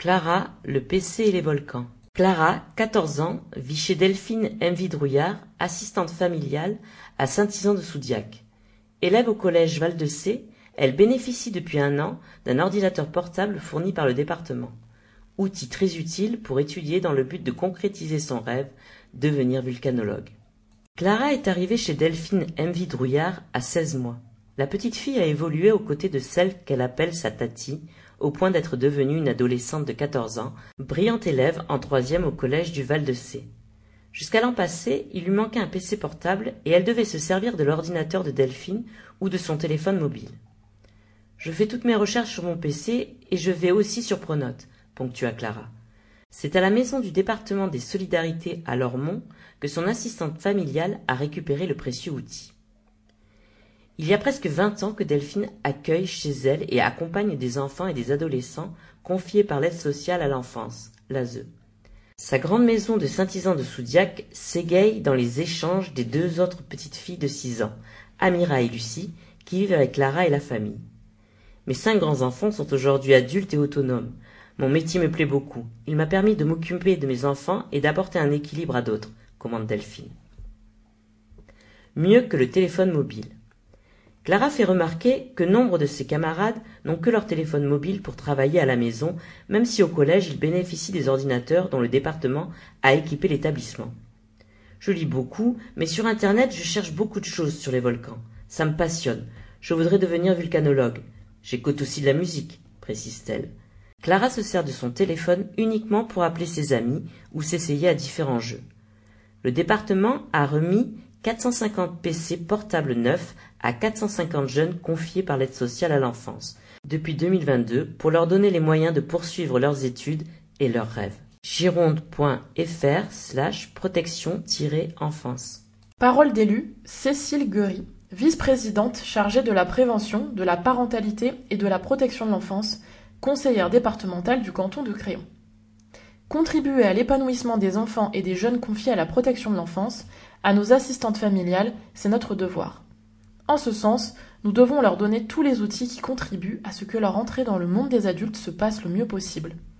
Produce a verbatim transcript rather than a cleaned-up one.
Clara, le P C et les volcans. Clara, quatorze ans, vit chez Delphine Envidrouillard, assistante familiale à Saint-Ysan-de-Soudiac. Élève au collège Val-de-Cé, elle bénéficie depuis un an d'un ordinateur portable fourni par le département. Outil très utile pour étudier dans le but de concrétiser son rêve, devenir vulcanologue. Clara est arrivée chez Delphine Envidrouillard à seize mois. La petite fille a évolué aux côtés de celle qu'elle appelle sa tati, au point d'être devenue une adolescente de quatorze ans, brillante élève en troisième au collège du Val-de-Cé. Jusqu'à l'an passé, il lui manquait un P C portable et elle devait se servir de l'ordinateur de Delphine ou de son téléphone mobile. « Je fais toutes mes recherches sur mon P C et je vais aussi sur Pronote », ponctua Clara. C'est à la maison du département des solidarités à Lormont que son assistante familiale a récupéré le précieux outil. Il y a presque vingt ans que Delphine accueille chez elle et accompagne des enfants et des adolescents confiés par l'aide sociale à l'enfance, l'A S E. Sa grande maison de Saint-Ysan-de-Soudiac s'égaye dans les échanges des deux autres petites filles de six ans, Amira et Lucie, qui vivent avec Clara et la famille. Mes cinq grands-enfants sont aujourd'hui adultes et autonomes. Mon métier me plaît beaucoup. Il m'a permis de m'occuper de mes enfants et d'apporter un équilibre à d'autres, commande Delphine. Mieux que le téléphone mobile. Clara fait remarquer que nombre de ses camarades n'ont que leur téléphone mobile pour travailler à la maison, même si au collège ils bénéficient des ordinateurs dont le département a équipé l'établissement. Je lis beaucoup, mais sur Internet je cherche beaucoup de choses sur les volcans. Ça me passionne. Je voudrais devenir vulcanologue. J'écoute aussi de la musique, précise-t-elle. Clara se sert de son téléphone uniquement pour appeler ses amis ou s'essayer à différents jeux. Le département a remis quatre cent cinquante P C portables neufs à quatre cent cinquante jeunes confiés par l'aide sociale à l'enfance depuis deux mille vingt-deux pour leur donner les moyens de poursuivre leurs études et leurs rêves. gironde.fr slash protection-enfance. Parole d'élue, Cécile Guery, vice-présidente chargée de la prévention, de la parentalité et de la protection de l'enfance, conseillère départementale du canton de Créon. Contribuer à l'épanouissement des enfants et des jeunes confiés à la protection de l'enfance, à nos assistantes familiales, c'est notre devoir. En ce sens, nous devons leur donner tous les outils qui contribuent à ce que leur entrée dans le monde des adultes se passe le mieux possible.